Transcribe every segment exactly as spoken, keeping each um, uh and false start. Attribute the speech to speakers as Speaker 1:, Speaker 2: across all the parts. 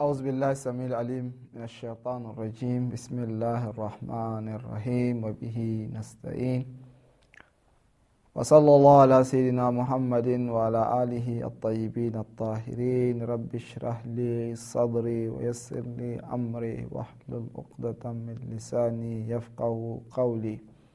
Speaker 1: أعوذ بالله السميع العليم من الشيطان الرجيم بسم الله الرحمن الرحيم وبه نستعين وصلى الله على سيدنا محمد وعلى آله الطيبين الطاهرين رب اشرح لي صدري ويسر لي أمري واحلل عقدة من لساني يفقهوا قولي.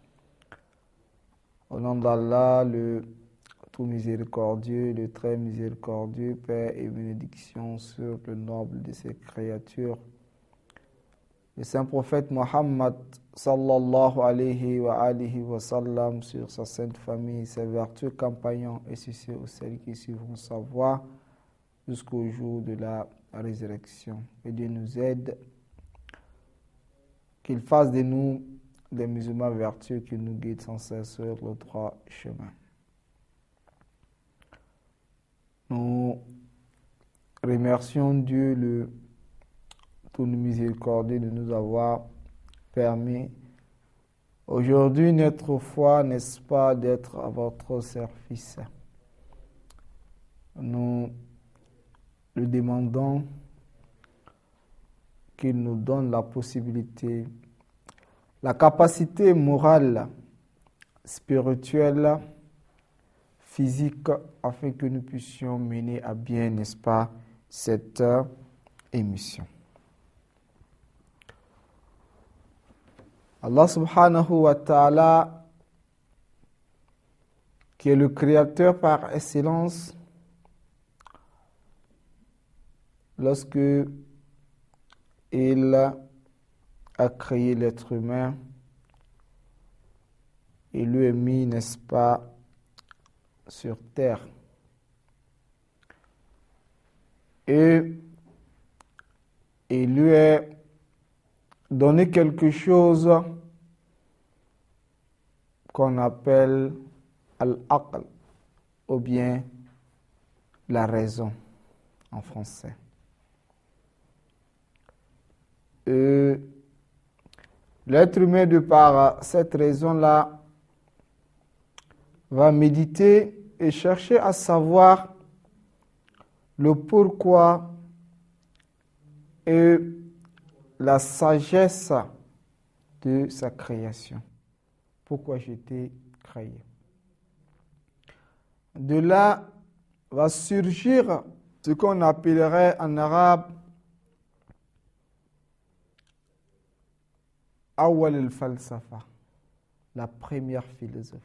Speaker 1: Au nom d'Allah, le tout miséricordieux, le très miséricordieux, paix et bénédiction sur le noble de ses créatures, le saint prophète Mohammed sallallahu alayhi wa alihi wa sallam, sur sa sainte famille, ses vertueux compagnons et sur ceux ou celles qui suivront sa voie jusqu'au jour de la résurrection. Et Dieu nous aide, qu'il fasse de nous des musulmans vertueux qui nous guident sans cesse sur le droit chemin. Nous remercions Dieu, le tout miséricordieux, de nous avoir permis aujourd'hui, notre foi, n'est-ce pas, d'être à votre service. Nous lui demandons qu'il nous donne la possibilité, la capacité morale, spirituelle, physique, afin que nous puissions mener à bien, n'est-ce pas, cette euh, émission. Allah subhanahu wa ta'ala, qui est le créateur par excellence, lorsque il a créé l'être humain, il lui a mis, n'est-ce pas, sur terre. Et il lui a donné quelque chose qu'on appelle al-aql, ou bien la raison en français. Et l'être humain, de par cette raison-là, va méditer et chercher à savoir le pourquoi et la sagesse de sa création. Pourquoi j'ai été créé. De là va surgir ce qu'on appellerait en arabe awwal al-falsafa, la première philosophie.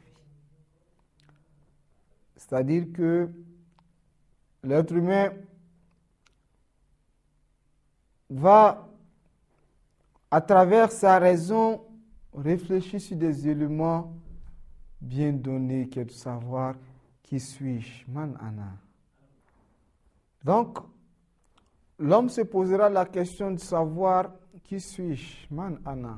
Speaker 1: C'est-à-dire que l'être humain va, à travers sa raison, réfléchir sur des éléments bien donnés, qui est de savoir qui suis-je, man ana. Donc, l'homme se posera la question de savoir qui suis-je, man ana.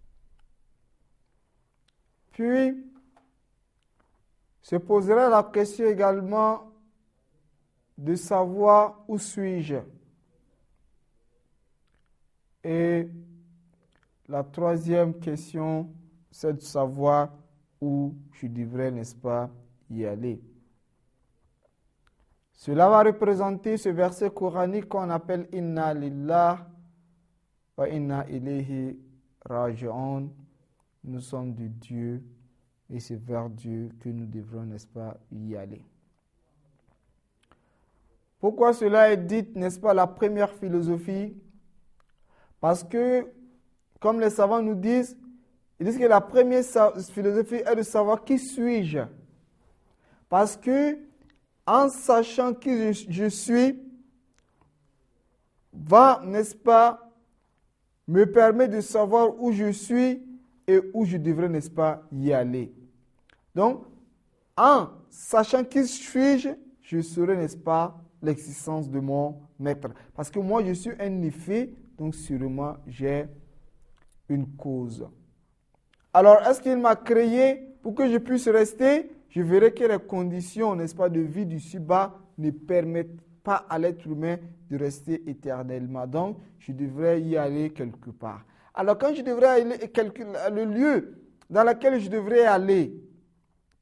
Speaker 1: Puis, se posera la question également de savoir où suis-je. Et la troisième question, c'est de savoir où je devrais, n'est-ce pas, y aller. Cela va représenter ce verset coranique qu'on appelle « Inna lillah wa inna ilayhi raji'un ». Nous sommes de Dieu et c'est vers Dieu que nous devrons, n'est-ce pas, y aller. Pourquoi cela est dit, n'est-ce pas, la première philosophie? Parce que, comme les savants nous disent, ils disent que la première philosophie est de savoir qui suis-je. Parce que, en sachant qui je, je suis, va, n'est-ce pas, me permettre de savoir où je suis et où je devrais, n'est-ce pas, y aller. Donc, en sachant qui suis-je, je saurai, n'est-ce pas, l'existence de mon maître. Parce que moi, je suis un effet, donc sûrement, j'ai une cause. Alors, est-ce qu'il m'a créé pour que je puisse rester? Je verrai que les conditions, n'est-ce pas, de vie du ci-bas ne permettent pas à l'être humain de rester éternellement. Donc, je devrais y aller quelque part. Alors, quand je devrais aller, quelque, le lieu dans lequel je devrais aller,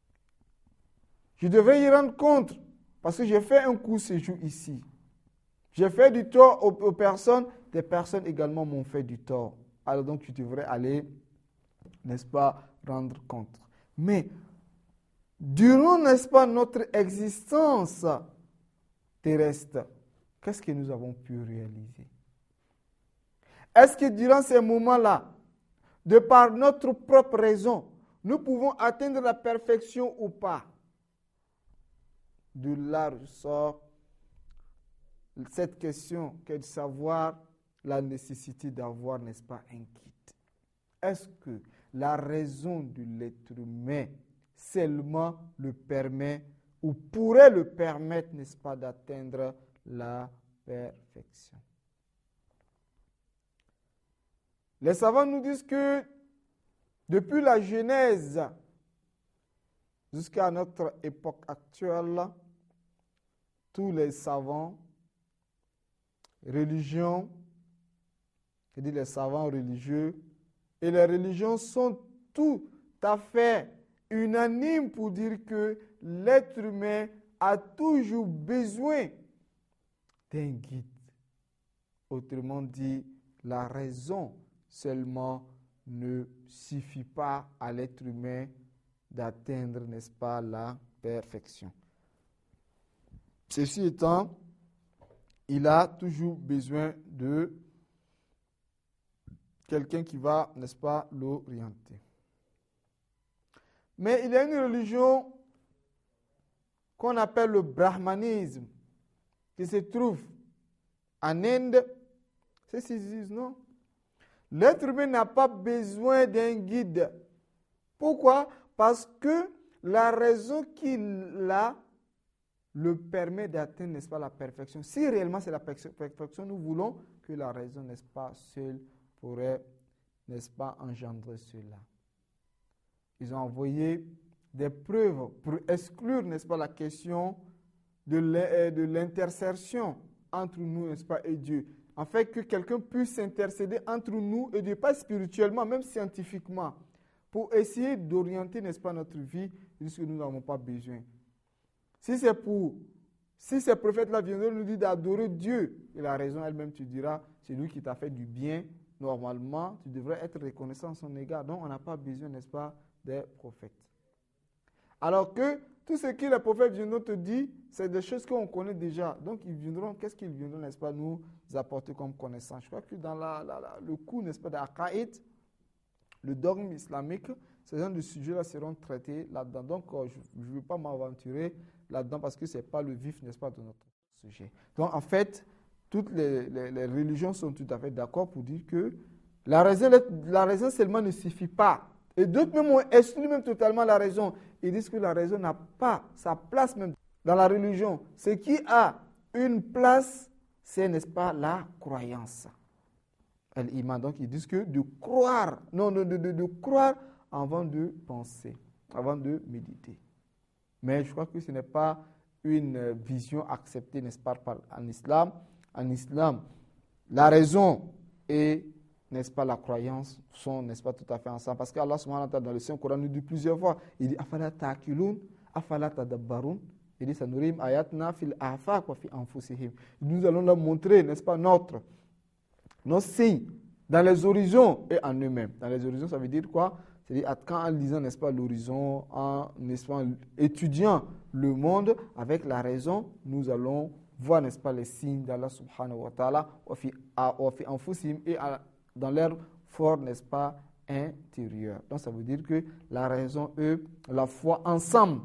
Speaker 1: je devrais y rendre compte parce que j'ai fait un court séjour ici. J'ai fait du tort aux, aux personnes, des personnes également m'ont fait du tort. Alors donc tu devrais aller, n'est-ce pas, rendre compte. Mais durant, n'est-ce pas, notre existence terrestre, qu'est-ce que nous avons pu réaliser? Est-ce que durant ces moments-là, de par notre propre raison, nous pouvons atteindre la perfection ou pas? De là ressort cette question qu'est de savoir la nécessité d'avoir, n'est-ce pas, un guide. Est-ce que la raison de l'être humain seulement le permet ou pourrait le permettre, n'est-ce pas, d'atteindre la perfection? Les savants nous disent que depuis la Genèse jusqu'à notre époque actuelle, tous les savants, religions, c'est-à-dire les savants religieux, et les religions sont tout à fait unanimes pour dire que l'être humain a toujours besoin d'un guide. Autrement dit, la raison seulement ne suffit pas à l'être humain d'atteindre, n'est-ce pas, la perfection. Ceci étant, il a toujours besoin de quelqu'un qui va, n'est-ce pas, l'orienter. Mais il y a une religion qu'on appelle le brahmanisme, qui se trouve en Inde. C'est ce qu'ils disent, non? L'être humain n'a pas besoin d'un guide. Pourquoi? Parce que la raison qu'il a le permet d'atteindre, n'est-ce pas, la perfection. Si réellement c'est la perfection, nous voulons que la raison, n'est-ce pas, seule pourrait, n'est-ce pas, engendrer cela. Ils ont envoyé des preuves pour exclure, n'est-ce pas, la question de l'intercession entre nous, n'est-ce pas, et Dieu. En fait, que quelqu'un puisse s'intercéder entre nous et Dieu, pas spirituellement, même scientifiquement, pour essayer d'orienter, n'est-ce pas, notre vie, puisque nous n'avons pas besoin. Si c'est pour, si ces prophètes-là viendront nous dire d'adorer Dieu, et la raison elle-même, tu diras, c'est lui qui t'a fait du bien, normalement, tu devrais être reconnaissant à son égard. Donc, on n'a pas besoin, n'est-ce pas, des prophètes. Alors que tout ce que les prophètes viendront te dire, c'est des choses qu'on connaît déjà. Donc, ils viendront, qu'est-ce qu'ils viendront, n'est-ce pas, nous apporter comme connaissance? Je crois que dans la, la, la, le cours, n'est-ce pas, d'Aqaïd, le dogme islamique, ces genre de sujets-là seront traités là-dedans. Donc, euh, je ne veux pas m'aventurer là-dedans parce que ce n'est pas le vif, n'est-ce pas, de notre sujet. Donc, en fait, toutes les, les, les religions sont tout à fait d'accord pour dire que la raison, la raison seulement ne suffit pas. Et d'autres même ont exclu même totalement la raison. Ils disent que la raison n'a pas sa place même dans la religion. Ce qui a une place, c'est, n'est-ce pas, la croyance. L'iman. Donc, ils disent que de croire, non, de, de, de croire avant de penser, avant de méditer. Mais je crois que ce n'est pas une vision acceptée, n'est-ce pas, par, en islam. En islam, la raison et, n'est-ce pas, la croyance sont, n'est-ce pas, tout à fait ensemble. Parce qu'Allah subhanahu wa ta'ala, dans le Saint-Coran, nous dit plusieurs fois, il dit « Afala ta'akilun, afala tadabbarun » il dit « Sanurim ayatna fil afaq wa fi anfusihim » nous allons leur montrer, n'est-ce pas, notre, nos signes dans les horizons et en eux-mêmes. Dans les horizons, ça veut dire quoi? C'est-à-dire quand en lisant, n'est-ce pas, l'horizon, en, n'est-ce pas, étudiant le monde avec la raison, nous allons voir, n'est-ce pas, les signes d'Allah subhanahu wa ta'ala wa fi anfusihim et dans leur fort, n'est-ce pas, intérieur. Donc ça veut dire que la raison, eux, la foi ensemble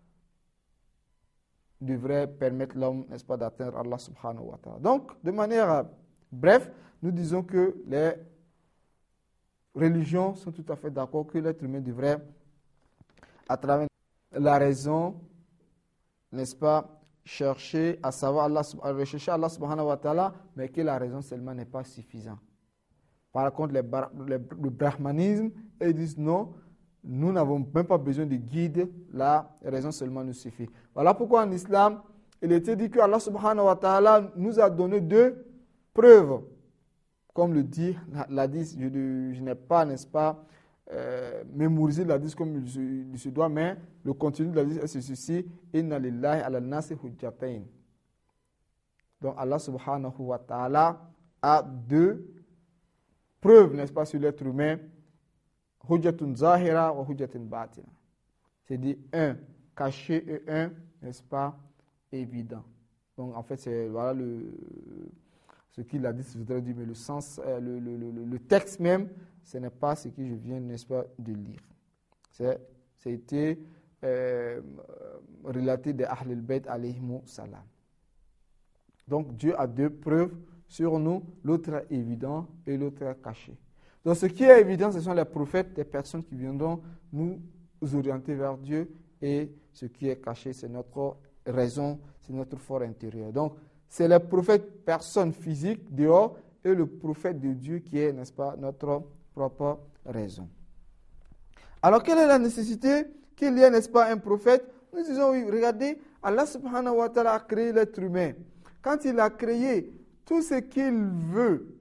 Speaker 1: devrait permettre l'homme, n'est-ce pas, d'atteindre Allah subhanahu wa ta'ala. Donc, de manière bref, nous disons que les religions sont tout à fait d'accord que l'être humain devrait, à travers la raison, n'est-ce pas, chercher à savoir Allah, à rechercher Allah subhanahu wa ta'ala, mais que la raison seulement n'est pas suffisante. Par contre, les, les, le brahmanisme, ils disent non, nous n'avons même pas besoin de guide, la raison seulement nous suffit. Voilà pourquoi en islam, il était dit que Allah subhanahu wa ta'ala nous a donné deux preuves. Comme le dit l'hadith, je, je n'ai pas, n'est-ce pas, euh, mémorisé l'hadith comme il se, il se doit, mais le contenu de l'hadith est ceci: Inna lillahi ala nasi hujjatayn. Donc Allah subhanahu wa ta'ala a deux preuves, n'est-ce pas, sur l'être humain. Hujjatun zahira wa hujjatun batina. C'est-à-dire un caché et un, n'est-ce pas, évident. Donc en fait, c'est voilà le, ce qu'il a dit, je voudrais dire, mais le sens, euh, le, le, le, le texte même, ce n'est pas ce que je viens, n'est-ce pas, de lire. C'est, c'était euh, relaté de Ahl al-Bayt alayhimu salam. Donc Dieu a deux preuves sur nous, l'autre est évident et l'autre est caché. Donc ce qui est évident, ce sont les prophètes, des personnes qui viendront nous orienter vers Dieu, et ce qui est caché, c'est notre raison, c'est notre fort intérieur. Donc c'est les prophètes, personnes physiques dehors, et le prophète de Dieu qui est, n'est-ce pas, notre propre raison. Alors quelle est la nécessité qu'il y ait, n'est-ce pas, un prophète? Nous disons oui, regardez, Allah subhanahu wa ta'ala a créé l'être humain. Quand il a créé tout ce qu'il veut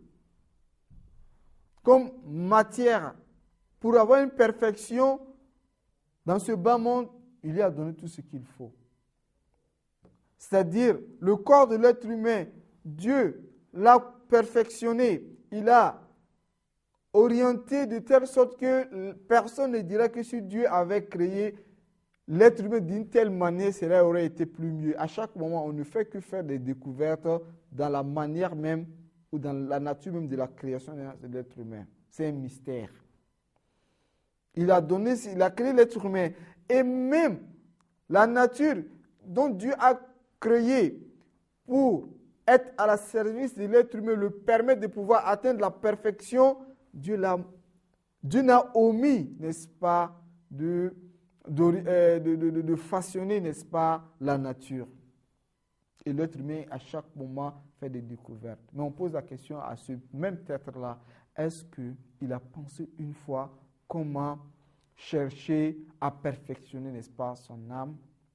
Speaker 1: comme matière pour avoir une perfection dans ce bas monde, il lui a donné tout ce qu'il faut. C'est-à-dire, le corps de l'être humain, Dieu l'a perfectionné, il a orienté de telle sorte que personne ne dirait que si Dieu avait créé l'être humain d'une telle manière, cela aurait été plus mieux. À chaque moment, on ne fait que faire des découvertes dans la manière même ou dans la nature même de la création de l'être humain. C'est un mystère. Il a donné, il a créé l'être humain. Et même la nature dont Dieu a créé pour être à la service de l'être humain le permet de pouvoir atteindre la perfection. Dieu l'a, Dieu n'a omis, n'est-ce pas, de, de, de, de, de façonner, n'est-ce pas, la nature. Et l'être humain, à chaque moment, fait des découvertes. Mais on pose la question à ce même être-là, est-ce qu'il a pensé une fois comment chercher à perfectionner, n'est-ce pas, son âme?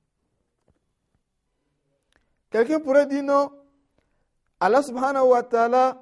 Speaker 1: Quelqu'un pourrait dire non, Allah subhanahu wa ta'ala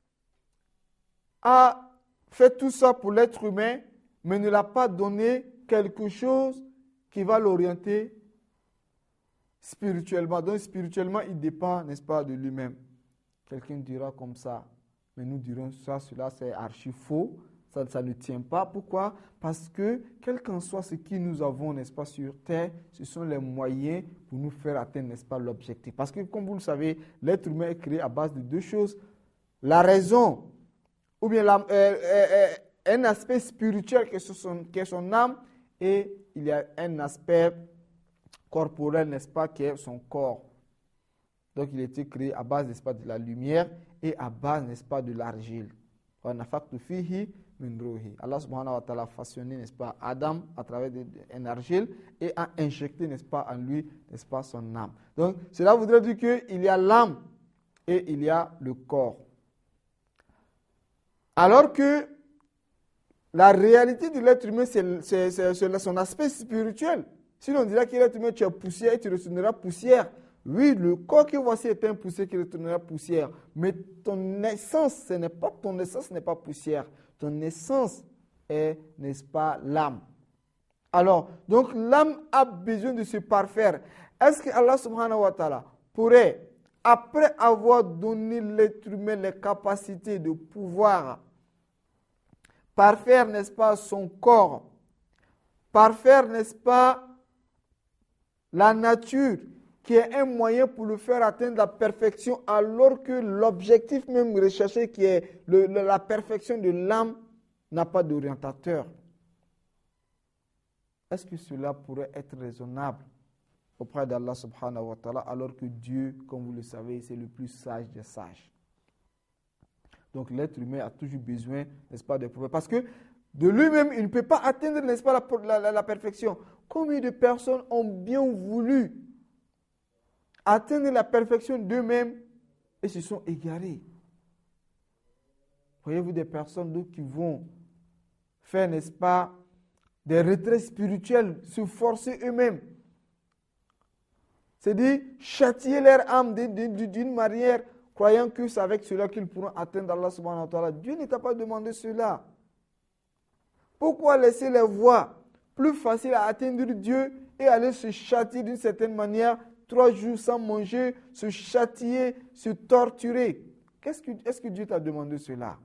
Speaker 1: a fait tout ça pour l'être humain, mais ne l'a pas donné quelque chose qui va l'orienter spirituellement. Donc spirituellement, il dépend, n'est-ce pas, de lui-même. Quelqu'un dira comme ça, mais nous dirons ça, cela c'est archi faux, ça, ça ne tient pas. Pourquoi? Parce que quel qu'en soit ce que nous avons, n'est-ce pas, sur terre, ce sont les moyens pour nous faire atteindre, n'est-ce pas, l'objectif. Parce que comme vous le savez, l'être humain est créé à base de deux choses. La raison, ou bien la, euh, euh, euh, un aspect spirituel qui est, son, qui est son âme, et il y a un aspect corporel, n'est-ce pas, qui est son corps. Donc il a été créé à base, n'est-ce pas, de la lumière et à base, n'est-ce pas, de l'argile. Allah subhanahu wa ta'ala a façonné, n'est-ce pas, Adam à travers un argile et a injecté, n'est-ce pas, en lui, n'est-ce pas, son âme. Donc cela voudrait dire qu'il y a l'âme et il y a le corps. Alors que la réalité de l'être humain, c'est, c'est, c'est, c'est son aspect spirituel. Si l'on dirait que l'être humain, tu es poussière et tu retourneras poussière. Oui, le corps que voici est un poussière qui retournera poussière. Mais ton essence, ce n'est pas ton essence, ce n'est pas poussière. Ton essence est, n'est-ce pas, l'âme. Alors, donc l'âme a besoin de se parfaire. Est-ce que Allah subhanahu wa ta'ala pourrait, après avoir donné l'être humain les capacités de pouvoir parfaire, n'est-ce pas, son corps, parfaire, n'est-ce pas, la nature, qui est un moyen pour le faire atteindre la perfection, alors que l'objectif même recherché, qui est le, le, la perfection de l'âme, n'a pas d'orientateur. Est-ce que cela pourrait être raisonnable auprès d'Allah subhanahu wa ta'ala, alors que Dieu, comme vous le savez, c'est le plus sage des sages? Donc l'être humain a toujours besoin, n'est-ce pas, de prophètes. Parce que de lui-même, il ne peut pas atteindre, n'est-ce pas, la, la, la perfection. Combien de personnes ont bien voulu atteindre la perfection d'eux-mêmes et se sont égarés? Voyez-vous des personnes donc, qui vont faire, n'est-ce pas, des retraits spirituels, se forcer eux-mêmes. C'est-à-dire châtier leur âme d'une manière, croyant que c'est avec cela qu'ils pourront atteindre Allah subhanahu wa ta'ala. Dieu ne t'a pas demandé cela. Pourquoi laisser les voies plus faciles à atteindre Dieu et aller se châtier d'une certaine manière, trois jours sans manger, se châtier, se torturer. Qu'est-ce que, est-ce que Dieu t'a demandé cela?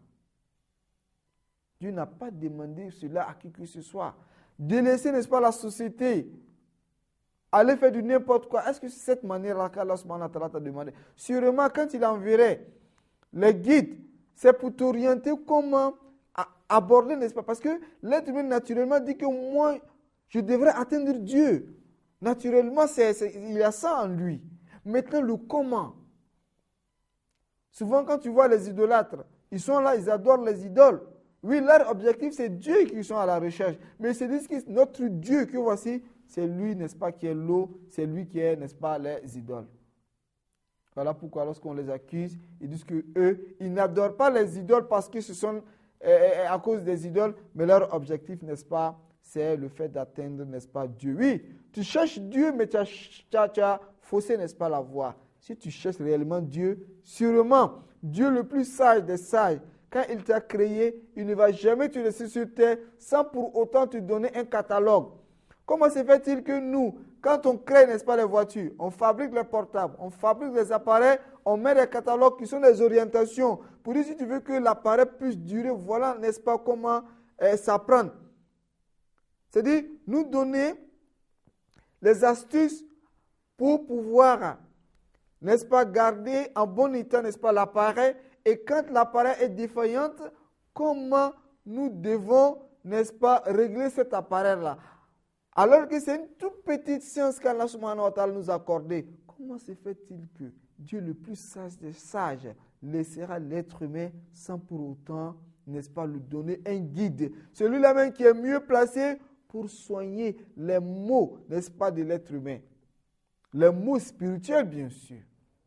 Speaker 1: Dieu n'a pas demandé cela à qui que ce soit. Délaisser, n'est-ce pas, la société, aller faire du n'importe quoi. Est-ce que c'est cette manière-là qu'Allah subhanahu wa ta'ala t'a demandé? Sûrement, quand il enverrait les guides, c'est pour t'orienter comment aborder, n'est-ce pas? Parce que l'être humain, naturellement, dit que moi, je devrais atteindre Dieu. Naturellement, c'est, c'est, il y a ça en lui. Maintenant, le comment. Souvent, quand tu vois les idolâtres, ils sont là, ils adorent les idoles. Oui, leur objectif, c'est Dieu qui sont à la recherche. Mais ils se disent que notre Dieu que voici, c'est lui, n'est-ce pas, qui est l'eau, c'est lui qui est, n'est-ce pas, les idoles. Voilà pourquoi lorsqu'on les accuse, ils disent que eux, ils n'adorent pas les idoles parce que ce sont euh, à cause des idoles, mais leur objectif, n'est-ce pas, c'est le fait d'atteindre, n'est-ce pas, Dieu. Oui, tu cherches Dieu, mais tu as, tu as, tu as faussé, n'est-ce pas, la voie. Si tu cherches réellement Dieu, sûrement, Dieu le plus sage des sages, quand il t'a créé, il ne va jamais te laisser sur terre sans pour autant te donner un catalogue. Comment se fait-il que nous, quand on crée, n'est-ce pas, les voitures, on fabrique les portables, on fabrique les appareils, on met des catalogues qui sont des orientations pour dire si tu veux que l'appareil puisse durer, voilà, n'est-ce pas, comment euh, s'apprendre. C'est-à-dire, nous donner les astuces pour pouvoir, n'est-ce pas, garder en bon état, n'est-ce pas, l'appareil. Et quand l'appareil est défaillant, comment nous devons, n'est-ce pas, régler cet appareil-là? Alors que c'est une toute petite science qu'Allah subhanahu wa ta'ala nous a accordée. Comment se fait-il que Dieu le plus sage des sages laissera l'être humain sans pour autant, n'est-ce pas, lui donner un guide? Celui-là même qui est mieux placé pour soigner les maux, n'est-ce pas, de l'être humain. Les maux spirituels, bien sûr.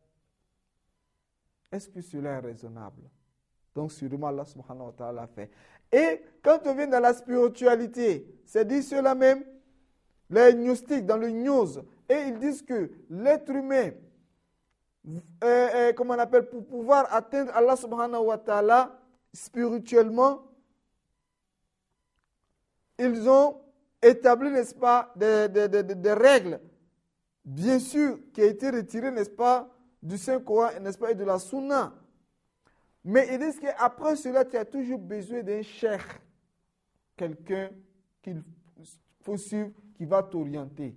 Speaker 1: Est-ce que cela est raisonnable? Donc, sûrement, Allah subhanahu wa ta'ala fait. Et quand on vient dans la spiritualité, c'est dit cela même, les gnostiques, dans le gnose, et ils disent que l'être humain, euh, euh, comment on appelle, pour pouvoir atteindre Allah subhanahu wa ta'ala spirituellement, ils ont établi, n'est-ce pas, des, des, des, des règles, bien sûr, qui ont été retirées, n'est-ce pas, du Saint-Coran, n'est-ce pas, et de la Sunna. Mais ils disent qu'après cela, tu as toujours besoin d'un cheikh, quelqu'un qu'il faut suivre, qui va t'orienter.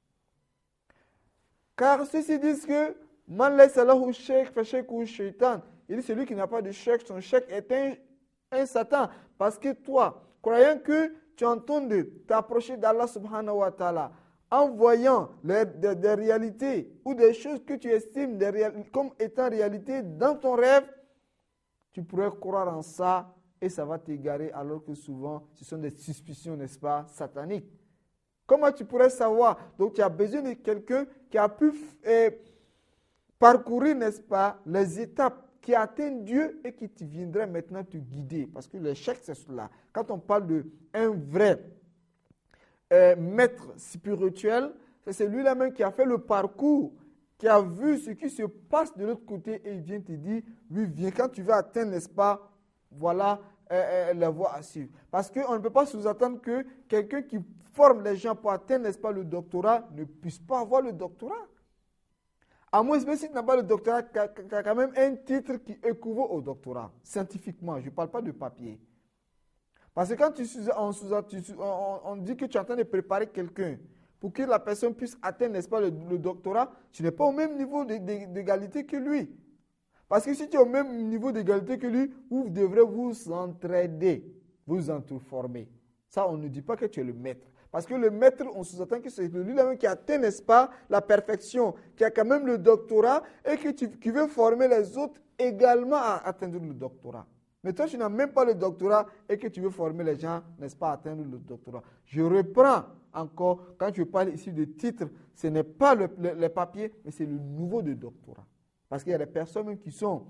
Speaker 1: Car ceux-ci disent que man laysa lahu cheikh fa shaykhu shaitan. Il dit celui qui n'a pas de cheikh, son cheikh est un, un Satan. Parce que toi, croyant que tu entends de t'approcher d'Allah subhanahu wa ta'ala, en voyant les, des, des réalités ou des choses que tu estimes des réal, comme étant réalité dans ton rêve, tu pourrais croire en ça et ça va t'égarer alors que souvent ce sont des suspicions, n'est-ce pas, sataniques. Comment tu pourrais savoir? Donc tu as besoin de quelqu'un qui a pu euh, parcourir, n'est-ce pas, les étapes, qui atteint Dieu et qui te viendrait maintenant te guider. Parce que l'échec, c'est cela. Quand on parle d'un vrai euh, maître spirituel, c'est celui-là même qui a fait le parcours, qui a vu ce qui se passe de l'autre côté et il vient te dire, oui, viens, quand tu vas atteindre, n'est-ce pas, voilà euh, euh, la voie à suivre. Parce qu'on ne peut pas sous-attendre que quelqu'un qui forme les gens pour atteindre, n'est-ce pas, le doctorat, ne puisse pas avoir le doctorat. À moins, même si tu n'as pas le doctorat, tu as quand même un titre qui équivaut au doctorat, scientifiquement. Je ne parle pas de papier. Parce que quand tu, on, on, on dit que tu es en train de préparer quelqu'un pour que la personne puisse atteindre, n'est-ce pas, le, le doctorat, tu n'es pas au même niveau d'égalité que lui. Parce que si tu es au même niveau d'égalité que lui, vous devrez vous entraider, vous entreformer. Ça, on ne dit pas que tu es le maître. Parce que le maître, on sous-entend que c'est lui-même qui atteint, n'est-ce pas, la perfection, qui a quand même le doctorat et que tu, qui veut former les autres également à atteindre le doctorat. Mais toi, tu n'as même pas le doctorat et que tu veux former les gens, n'est-ce pas, à atteindre le doctorat. Je reprends encore, quand je parle ici de titre, ce n'est pas le, le, le papier, mais c'est le niveau de doctorat. Parce qu'il y a des personnes même qui sont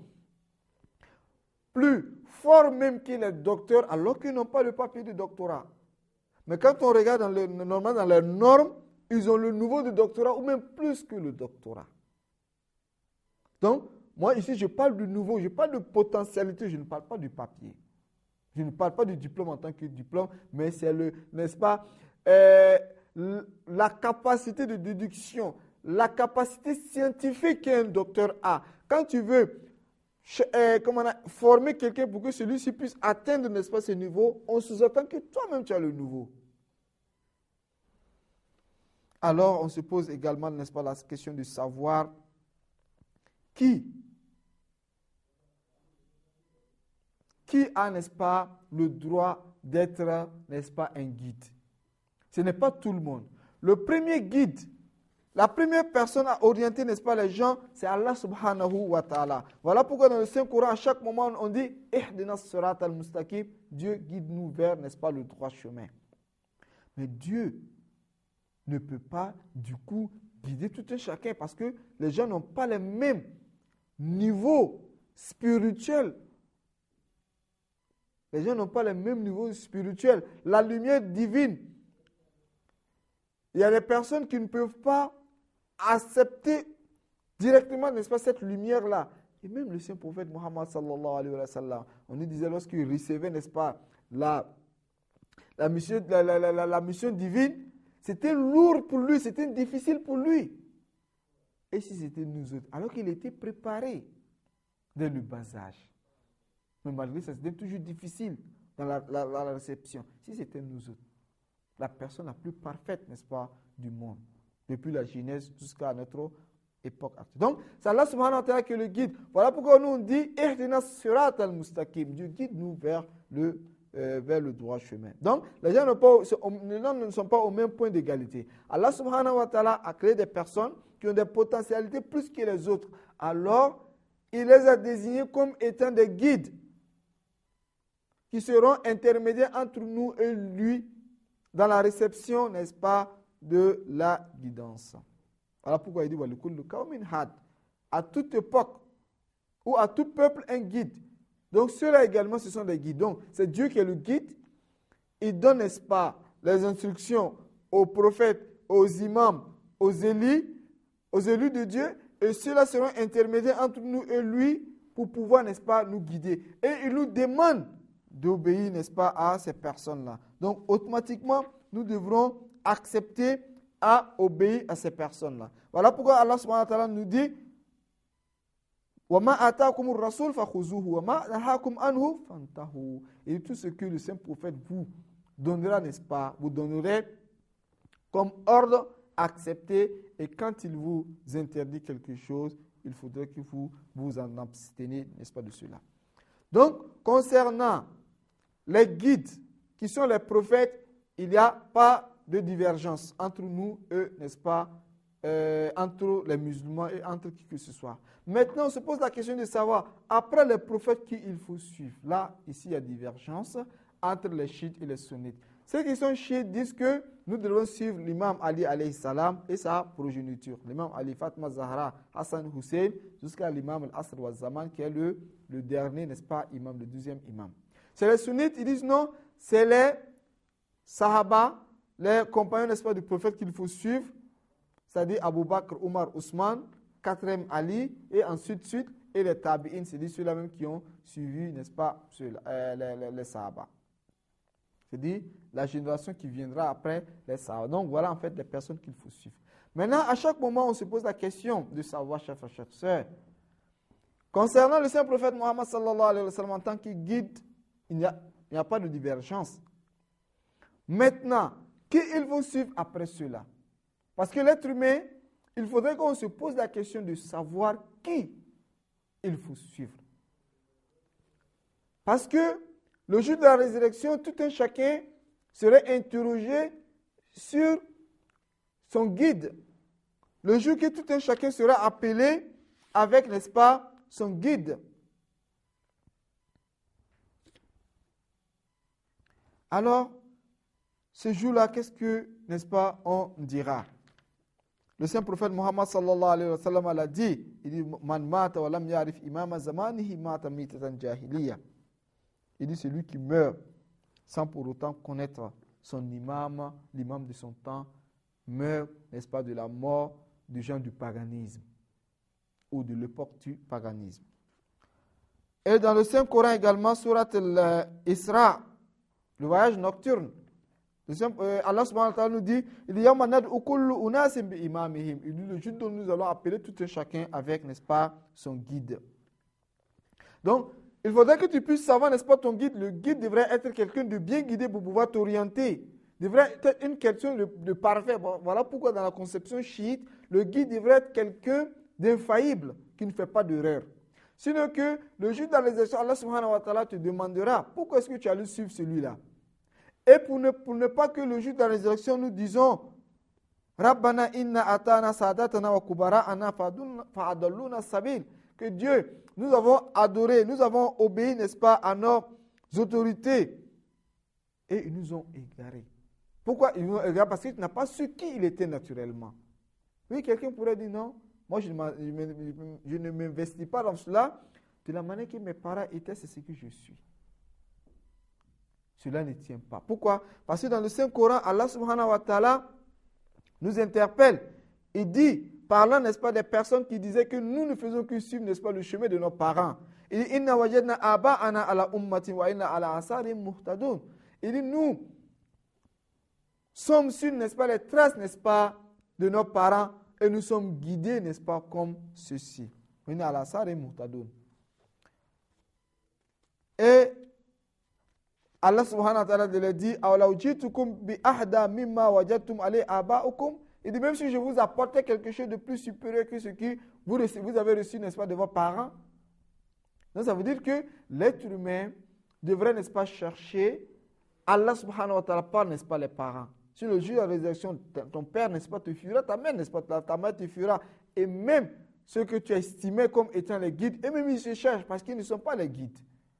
Speaker 1: plus forts même que les docteurs alors qu'ils n'ont pas le papier de doctorat. Mais quand on regarde dans le, normalement dans les normes, ils ont le niveau de doctorat ou même plus que le doctorat. Donc, moi ici, je parle du nouveau, je parle de potentialité, je ne parle pas du papier. Je ne parle pas du diplôme en tant que diplôme, mais c'est le, n'est-ce pas, euh, la capacité de déduction, la capacité scientifique qu'un docteur a. Quand tu veux euh, comment on a, former quelqu'un pour que celui-ci puisse atteindre, n'est-ce pas, ce niveau, on sous-entend que toi-même tu as le niveau. Alors, on se pose également, n'est-ce pas, la question de savoir qui, qui a, n'est-ce pas, le droit d'être, n'est-ce pas, un guide. Ce n'est pas tout le monde. Le premier guide, la première personne à orienter, n'est-ce pas, les gens, c'est Allah subhanahu wa ta'ala. Voilà pourquoi dans le Saint-Coran, à chaque moment, on dit « Ihdina sirat al-mustaqim » Dieu guide-nous vers, n'est-ce pas, le droit chemin. Mais Dieu ne peut pas, du coup, guider tout un chacun parce que les gens n'ont pas les mêmes niveaux spirituels. Les gens n'ont pas les mêmes niveaux spirituels. La lumière divine, il y a des personnes qui ne peuvent pas accepter directement, n'est-ce pas, cette lumière-là. Et même le saint prophète Muhammad sallallahu alayhi wa sallam, on nous disait lorsqu'il recevait, n'est-ce pas, la, la, mission, la, la, la, la mission divine, c'était lourd pour lui, c'était difficile pour lui. Et si c'était nous autres, alors qu'il était préparé dès le bas âge. Mais malgré ça, c'était toujours difficile dans la, la, la réception. Si c'était nous autres, la personne la plus parfaite, n'est-ce pas, du monde, depuis la Genèse jusqu'à notre époque actuelle. Donc, c'est Allah subhanahu wa ta'ala qui est le guide. Voilà pourquoi nous on dit « Ihdina sirat al-mustaqim » Dieu guide-nous vers le, euh, vers le droit chemin. Donc, les gens, pas, les gens ne sont pas au même point d'égalité. Allah subhanahu wa ta'ala a créé des personnes qui ont des potentialités plus que les autres. Alors, il les a désignés comme étant des guides qui seront intermédiaires entre nous et lui dans la réception, n'est-ce pas, de la guidance. Voilà pourquoi il dit à toute époque ou à tout peuple un guide. Donc ceux-là également, ce sont des guides. Donc c'est Dieu qui est le guide. Il donne, n'est-ce pas, les instructions aux prophètes, aux imams, aux élus, aux élus de Dieu, et ceux-là seront intermédiaires entre nous et lui pour pouvoir, n'est-ce pas, nous guider. Et il nous demande d'obéir, n'est-ce pas, à ces personnes-là. Donc automatiquement, nous devrons accepter à obéir à ces personnes-là. Voilà pourquoi Allah subhanahu wa ta'ala nous dit وَمَا أَتَاكُمُ الرَّسُولُ فَخُذُوهُ وَمَا نَهَاكُمْ عَنْهُ فَانْتَهُوا. Et tout ce que le saint prophète vous donnera, n'est-ce pas, vous donnerez comme ordre, acceptez, et quand il vous interdit quelque chose, il faudrait que vous vous en absteniez, n'est-ce pas, de cela. Donc, concernant les guides qui sont les prophètes, il n'y a pas de divergence entre nous et, n'est-ce pas, euh, entre les musulmans et entre qui que ce soit. Maintenant, on se pose la question de savoir, après les prophètes, qui il faut suivre. Là, ici, il y a divergence entre les chiites et les sunnites. Ceux qui sont chiites disent que nous devons suivre l'imam Ali alayhi salam et sa progéniture. L'imam Ali, Fatma Zahra, Hassan Hussein, jusqu'à l'imam al-Asr wa Zaman, qui est le, le dernier, n'est-ce pas, imam, le deuxième imam. C'est les sunnites, ils disent non, c'est les sahaba, les compagnons, n'est-ce pas, du prophète qu'il faut suivre, c'est-à-dire Abu Bakr, Omar, Ousmane, quatrième Ali, et ensuite, suite, et les tabi'in, c'est-à-dire ceux-là même qui ont suivi, n'est-ce pas, euh, les, les, les sahaba. C'est-à-dire la génération qui viendra après les sahaba. Donc voilà en fait les personnes qu'il faut suivre. Maintenant, à chaque moment, on se pose la question de savoir, chers frères, chers sœurs, concernant le saint prophète Mohammed sallallahu alayhi wa sallam en tant que guide, il n'y a, a pas de divergence. Maintenant, qui ils vont suivre après cela? Parce que l'être humain, il faudrait qu'on se pose la question de savoir qui il faut suivre. Parce que le jour de la résurrection, tout un chacun serait interrogé sur son guide. Le jour que tout un chacun sera appelé avec, n'est-ce pas, son guide. Alors, ce jour-là, qu'est-ce que, n'est-ce pas, on dira? Le saint prophète Muhammad sallallahu alayhi wa sallam l'a dit, il dit « Man mata wa lam yarif imama zamanihi mata mitatan jahiliya » Il dit celui qui meurt sans pour autant connaître son imam, l'imam de son temps, meurt, n'est-ce pas, de la mort du genre du paganisme ou de l'époque du paganisme. Et dans le Saint-Coran également, surat al-Isra, le voyage nocturne, Euh, Allah subhanahu wa ta'ala nous dit, il y a manad ukullu unasim bi imamihim. Il dit le jour dont nous allons appeler tout un chacun avec, n'est-ce pas, son guide. Donc, il faudrait que tu puisses savoir, n'est-ce pas, ton guide. Le guide devrait être quelqu'un de bien guidé pour pouvoir t'orienter. Devrait être une question de, de parfait. Bon, voilà pourquoi dans la conception chiite, le guide devrait être quelqu'un d'infaillible, qui ne fait pas d'erreur. Sinon que le jour de la résurrection, Allah subhanahu wa ta'ala te demandera, pourquoi est-ce que tu as dû suivre celui-là? Et pour ne, pour ne pas que le jour de la résurrection, nous disons, Rabbana inna atana sadatana wa kubara'ana fa'adalluna sabil. Que Dieu, nous avons adoré, nous avons obéi, n'est-ce pas, à nos autorités. Et ils nous ont égarés. Pourquoi ils nous ont égarés? Parce qu'ils n'ont pas su qui il était naturellement. Oui, quelqu'un pourrait dire non, moi je ne, je ne m'investis pas dans cela. De la manière que mes parents étaient, c'est ce que je suis. Cela ne tient pas. Pourquoi? Parce que dans le Saint-Coran, Allah subhanahu wa ta'ala nous interpelle. Il dit, parlant, n'est-ce pas, des personnes qui disaient que nous ne faisons que suivre, n'est-ce pas, le chemin de nos parents. Il dit, Inna wajadna aba'ana ala ummatin wa inna ala asarim muhtadun. Il dit, nous sommes sur, n'est-ce pas, les traces, n'est-ce pas, de nos parents et nous sommes guidés, n'est-ce pas, comme ceci. Wa inna ala asarim muhtadun. Et Allah subhanahu wa ta'ala leur dit, il dit, même si je vous apportais quelque chose de plus supérieur que ce que vous, vous avez reçu, n'est-ce pas, de vos parents. Donc ça veut dire que l'être humain devrait, n'est-ce pas, chercher Allah subhanahu wa ta'ala par, n'est-ce pas, les parents. Si le jour de la résurrection, ton père, n'est-ce pas, te fuira, ta mère, n'est-ce pas, ta mère te fuira. Et même ceux que tu estimais comme étant les guides, et même ils se cherchent parce qu'ils ne sont pas les guides.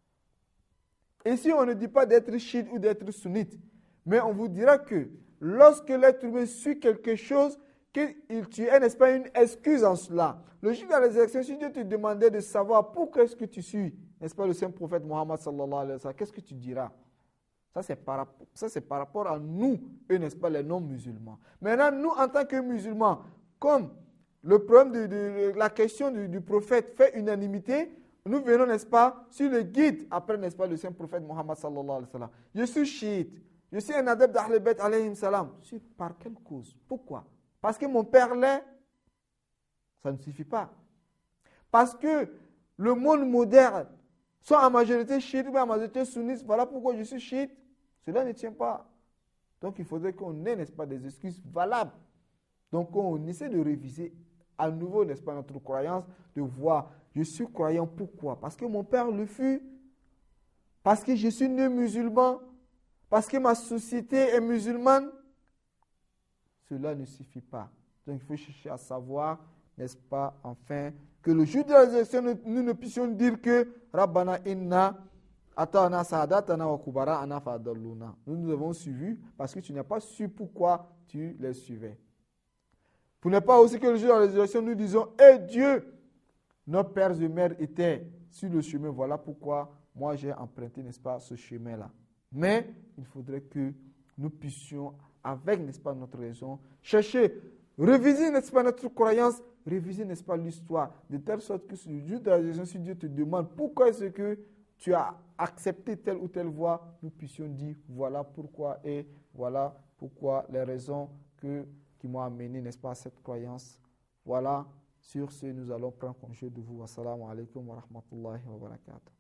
Speaker 1: Ici, on ne dit pas d'être chiite ou d'être sunnite, mais on vous dira que lorsque l'être humain suit quelque chose, qu'il tu es, n'est-ce pas, une excuse en cela. Le jour de la résurrection, si Dieu te demandait de savoir pourquoi est-ce que tu suis, n'est-ce pas, le saint prophète Mohammed sallallahu alayhi wa sallam, qu'est-ce que tu diras? Ça, c'est par, ça, c'est par rapport à nous, eux, n'est-ce pas, les non-musulmans. Maintenant, nous, en tant que musulmans, comme le problème de, de, de la question du, du prophète fait unanimité, nous venons, n'est-ce pas, sur le guide, après, n'est-ce pas, le saint prophète Mohammed sallallahu alayhi wa sallam. Je suis chiite, je suis un adepte d'Ahl Bayt alayhim salam. Par quelle cause? Pourquoi? Parce que mon père l'est? Ça ne suffit pas. Parce que le monde moderne, soit en majorité chiite ou en majorité sunnite, voilà pourquoi je suis chiite. Cela ne tient pas. Donc il faudrait qu'on ait, n'est-ce pas, des excuses valables. Donc on essaie de réviser à nouveau, n'est-ce pas, notre croyance, de voir. Je suis croyant, pourquoi? Parce que mon père le fut, parce que je suis né musulman, parce que ma société est musulmane. Cela ne suffit pas. Donc il faut chercher à savoir, n'est-ce pas, enfin, que le jour de la résurrection, nous, nous ne puissions dire que Rabbana inna atana sadatana wa kubara'ana fa'adalluna. Nous nous avons suivi parce que tu n'as pas su pourquoi tu les suivais. Pour ne pas aussi que le jour de la résurrection, nous disons, eh Dieu, nos pères et mères étaient sur le chemin. Voilà pourquoi moi j'ai emprunté, n'est-ce pas, ce chemin-là. Mais il faudrait que nous puissions, avec, n'est-ce pas, notre raison, chercher, réviser, n'est-ce pas, notre croyance, réviser, n'est-ce pas, l'histoire, de telle sorte que sur le jour de la résurrection, si Dieu te demande pourquoi est-ce que tu as accepté telle ou telle voie, nous puissions dire voilà pourquoi et voilà pourquoi les raisons que, qui m'ont amené, n'est-ce pas, à cette croyance. Voilà. Sur ce, nous allons prendre congé de vous. Assalamu alaikum wa rahmatullahi wa barakatuh.